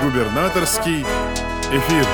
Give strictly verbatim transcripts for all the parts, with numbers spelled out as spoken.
Губернаторский эфир.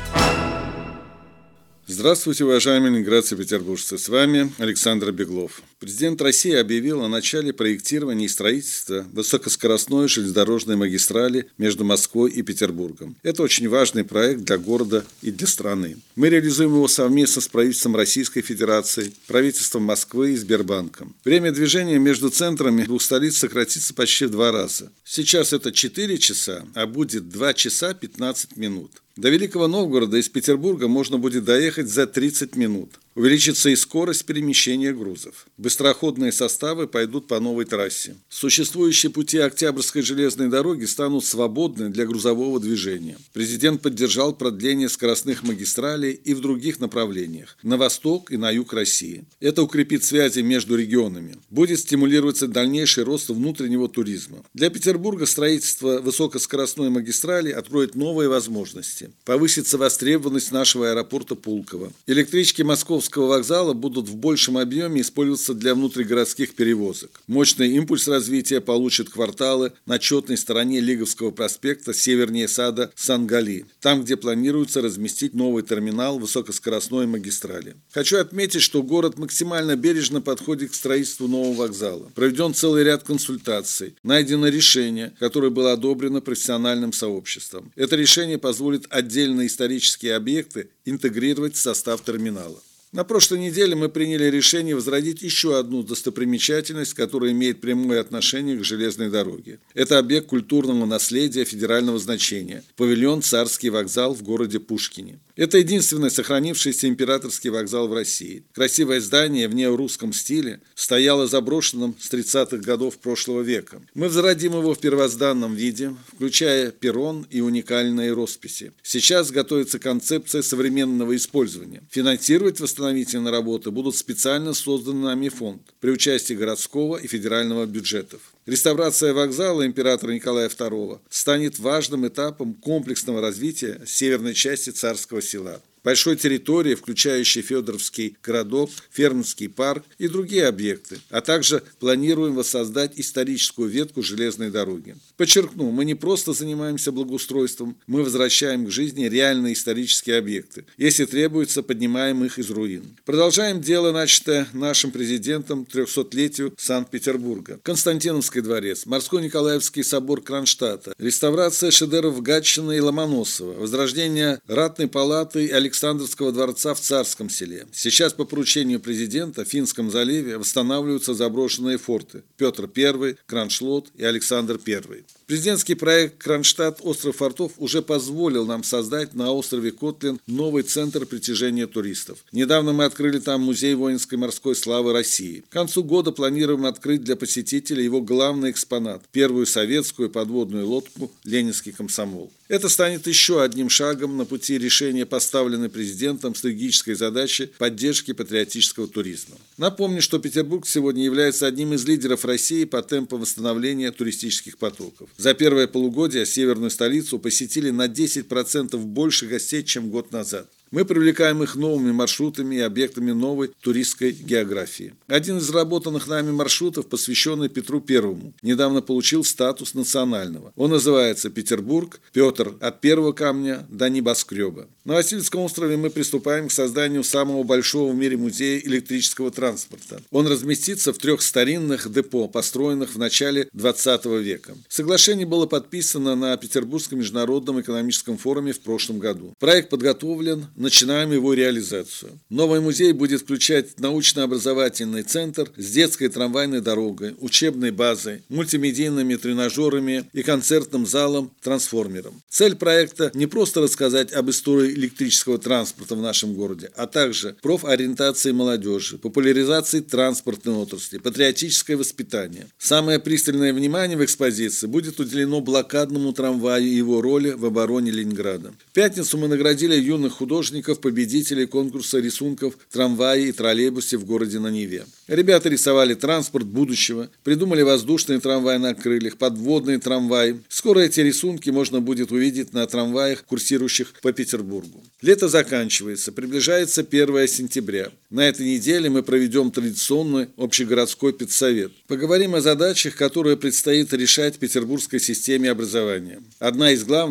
Здравствуйте, уважаемые ленинградцы и петербуржцы. С вами Александр Беглов. Президент России объявил о начале проектирования и строительства высокоскоростной железнодорожной магистрали между Москвой и Петербургом. Это очень важный проект для города и для страны. Мы реализуем его совместно с правительством Российской Федерации, правительством Москвы и Сбербанком. Время движения между центрами двух столиц сократится почти в два раза. Сейчас это четыре часа, а будет два часа пятнадцать минут. До Великого Новгорода из Петербурга можно будет доехать за тридцать минут. Увеличится и скорость перемещения грузов. Быстроходные составы пойдут по новой трассе. Существующие пути Октябрьской железной дороги станут свободны для грузового движения. Президент поддержал продление скоростных магистралей и в других направлениях – на восток и на юг России. Это укрепит связи между регионами. Будет стимулироваться дальнейший рост внутреннего туризма. Для Петербурга строительство высокоскоростной магистрали откроет новые возможности. Повысится востребованность нашего аэропорта Пулково. Электрички Московского вокзала будут в большем объеме использоваться для внутригородских перевозок. Мощный импульс развития получат кварталы на четной стороне Лиговского проспекта севернее сада Сан-Гали, там, где планируется разместить новый терминал высокоскоростной магистрали. Хочу отметить, что город максимально бережно подходит к строительству нового вокзала. Проведен целый ряд консультаций, найдено решение, которое было одобрено профессиональным сообществом. Это решение позволит отдельные исторические объекты интегрировать в состав терминала. На прошлой неделе мы приняли решение возродить еще одну достопримечательность, которая имеет прямое отношение к железной дороге. Это объект культурного наследия федерального значения – павильон «Царский вокзал» в городе Пушкине. Это единственный сохранившийся императорский вокзал в России. Красивое здание в неорусском стиле стояло заброшенным с тридцатых годов прошлого века. Мы возродим его в первозданном виде, включая перрон и уникальные росписи. Сейчас готовится концепция современного использования. Финансировать восстановительные работы будут специально созданный нами фонд при участии городского и федерального бюджетов. Реставрация вокзала императора Николая второго станет важным этапом комплексного развития северной части Царского села. Большой территории, включающей Федоровский городок, Фермерский парк и другие объекты, а также планируем воссоздать историческую ветку железной дороги. Подчеркну, мы не просто занимаемся благоустройством, мы возвращаем к жизни реальные исторические объекты. Если требуется, поднимаем их из руин. Продолжаем дело, начатое нашим президентом трехсотлетию Санкт-Петербурга. Константиновский дворец, Морской Николаевский собор Кронштадта, реставрация шедевров Гатчина и Ломоносова, возрождение Ратной палаты и Александровского Александровского дворца в Царском селе. Сейчас по поручению президента в Финском заливе восстанавливаются заброшенные форты Петр Первый, Кроншлот и Александр Первый. Президентский проект «Кронштадт. Остров фортов» уже позволил нам создать на острове Котлин новый центр притяжения туристов. Недавно мы открыли там музей воинской морской славы России. К концу года планируем открыть для посетителей его главный экспонат – первую советскую подводную лодку «Ленинский комсомол». Это станет еще одним шагом на пути решения поставленной президентом стратегической задачи поддержки патриотического туризма. Напомню, что Петербург сегодня является одним из лидеров России по темпу восстановления туристических потоков. За первое полугодие северную столицу посетили на десять процентов больше гостей, чем год назад. Мы привлекаем их новыми маршрутами и объектами новой туристской географии. Один из разработанных нами маршрутов, посвященный Петру Первому, недавно получил статус национального. Он называется «Петербург. Петр. От первого камня до небоскреба». На Васильевском острове мы приступаем к созданию самого большого в мире музея электрического транспорта. Он разместится в трех старинных депо, построенных в начале двадцатого века. Соглашение было подписано на Петербургском международном экономическом форуме в прошлом году. Проект подготовлен. Начинаем его реализацию. Новый музей будет включать научно-образовательный центр с детской трамвайной дорогой, учебной базой, мультимедийными тренажерами и концертным залом-трансформером. Цель проекта не просто рассказать об истории электрического транспорта в нашем городе, а также профориентации молодежи, популяризации транспортной отрасли, патриотическое воспитание. Самое пристальное внимание в экспозиции будет уделено блокадному трамваю и его роли в обороне Ленинграда. В пятницу мы наградили юных художников, победителей конкурса рисунков трамваи и троллейбусы в городе на Неве. Ребята рисовали транспорт будущего, придумали воздушные трамваи на крыльях, подводные трамваи. Скоро эти рисунки можно будет увидеть на трамваях, курсирующих по Петербургу. Лето заканчивается, приближается первое сентября. На этой неделе мы проведем традиционный общегородской педсовет. Поговорим о задачах, которые предстоит решать в петербургской системе образования. Одна из главных –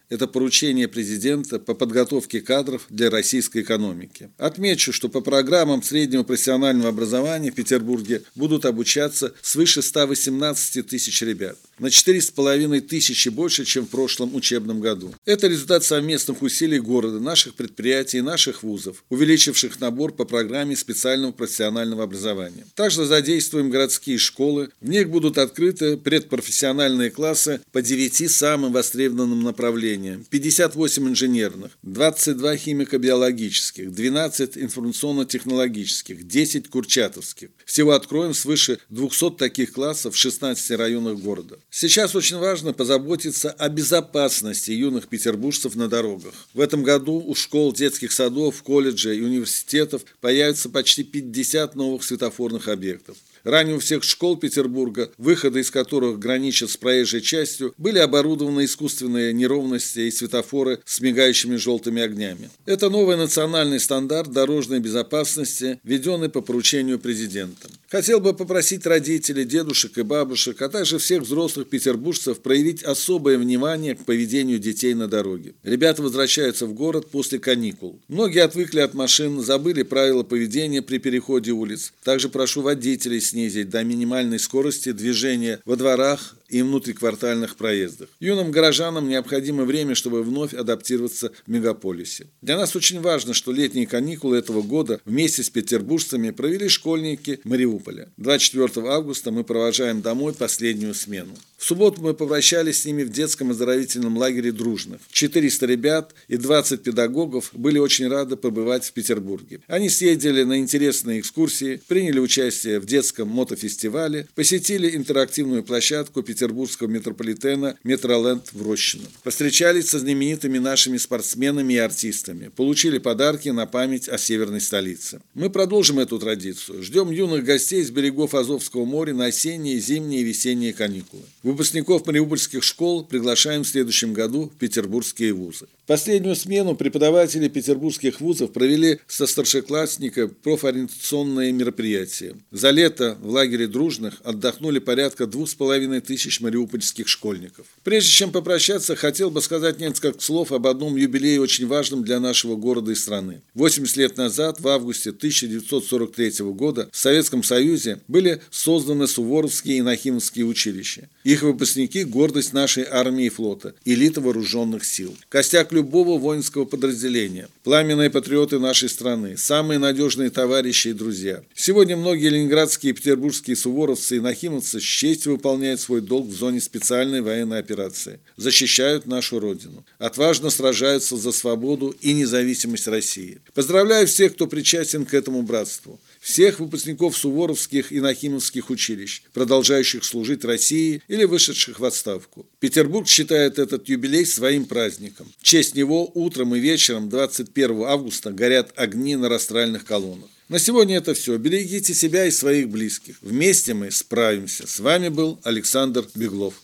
Это поручение президента по подготовке кадров для российской экономики. Отмечу, что по программам среднего профессионального образования в Петербурге будут обучаться свыше ста восемнадцати тысяч ребят. На четыре с половиной тысячи больше, чем в прошлом учебном году. Это результат совместных усилий города, наших предприятий и наших вузов, увеличивших набор по программе специального профессионального образования. Также задействуем городские школы. В них будут открыты предпрофессиональные классы по девяти самым востребованным направлениям: пятьдесят восемь инженерных, двадцать два химико-биологических, двенадцать информационно-технологических, десять курчатовских. Всего откроем свыше двухсот таких классов в шестнадцати районах города. Сейчас очень важно позаботиться о безопасности юных петербуржцев на дорогах. В этом году у школ, детских садов, колледжей и университетов появится почти пятьдесят новых светофорных объектов. Ранее у всех школ Петербурга, выходы из которых граничат с проезжей частью, были оборудованы искусственные неровности и светофоры с мигающими желтыми огнями. Это новый национальный стандарт дорожной безопасности, введенный по поручению президента. Хотел бы попросить родителей, дедушек и бабушек, а также всех взрослых петербуржцев проявить особое внимание к поведению детей на дороге. Ребята возвращаются в город после каникул. Многие отвыкли от машин, забыли правила поведения при переходе улиц. Также прошу водителей снизить до минимальной скорости движения во дворах и внутриквартальных проездах. Юным горожанам необходимо время, чтобы вновь адаптироваться в мегаполисе. Для нас очень важно, что летние каникулы этого года вместе с петербуржцами провели школьники Мариуполя. двадцать четвёртого августа мы провожаем домой последнюю смену. В субботу мы попрощались с ними в детском оздоровительном лагере «Дружных». четыреста ребят и двадцать педагогов были очень рады побывать в Петербурге. Они съездили на интересные экскурсии, приняли участие в детском мотофестивале, посетили интерактивную площадку петербургского метрополитена «Метроленд» в Рощино. Повстречались со знаменитыми нашими спортсменами и артистами, получили подарки на память о северной столице. Мы продолжим эту традицию. Ждем юных гостей с берегов Азовского моря на осенние, зимние и весенние каникулы. Выпускников мариупольских школ приглашаем в следующем году в петербургские вузы. Последнюю смену преподаватели петербургских вузов провели со старшеклассника профориентационные мероприятия. За лето в лагере «Дружных» отдохнули порядка двух с половиной тысяч мариупольских школьников. Прежде чем попрощаться, хотел бы сказать несколько слов об одном юбилее, очень важном для нашего города и страны. восемьдесят лет назад, в августе тысяча девятьсот сорок третьего года, в Советском Союзе были созданы Суворовские и Нахимовские училища. Их выпускники – гордость нашей армии и флота, элита вооруженных сил. Костяк любого воинского подразделения, пламенные патриоты нашей страны, самые надежные товарищи и друзья. Сегодня многие ленинградские и петербургские суворовцы и нахимовцы с честью выполняют свой долг в зоне специальной военной операции, защищают нашу Родину, отважно сражаются за свободу и независимость России. Поздравляю всех, кто причастен к этому братству. Всех выпускников суворовских и нахимовских училищ, продолжающих служить России или вышедших в отставку. Петербург считает этот юбилей своим праздником. В честь него утром и вечером двадцать первого августа горят огни на растральных колоннах. На сегодня это все. Берегите себя и своих близких. Вместе мы справимся. С вами был Александр Беглов.